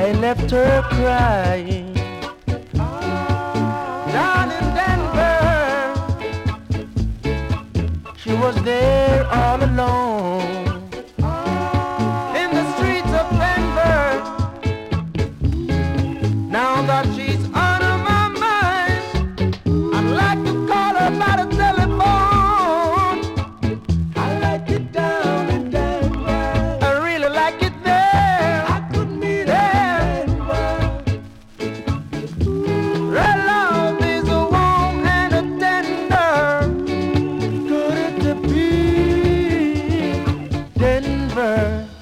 I left her crying down in Denver. She was there all alone in the streets of Denver. Now that she's out of my mind, I'd like to call her by the telephone. I like it down in Denver. I really like it there. I could meet her in Denver. Her love is warm and tender. Could it be Denver?